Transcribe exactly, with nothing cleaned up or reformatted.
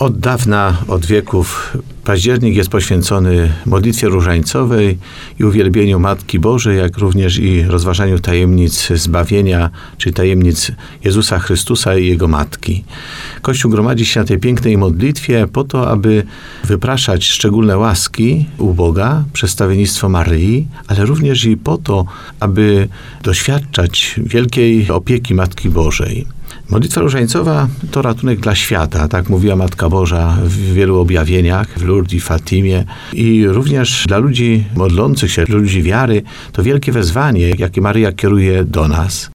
Od dawna, od wieków październik jest poświęcony modlitwie różańcowej i uwielbieniu Matki Bożej, jak również i rozważaniu tajemnic zbawienia, czy tajemnic Jezusa Chrystusa i Jego Matki. Kościół gromadzi się na tej pięknej modlitwie po to, aby wypraszać szczególne łaski u Boga przez stawiennictwo Maryi, ale również i po to, aby doświadczać wielkiej opieki Matki Bożej. Modlitwa różańcowa to ratunek dla świata, tak mówiła Matka Boża w wielu objawieniach, w Lourdes i Fatimie. I również dla ludzi modlących się, dla ludzi wiary, to wielkie wezwanie, jakie Maryja kieruje do nas.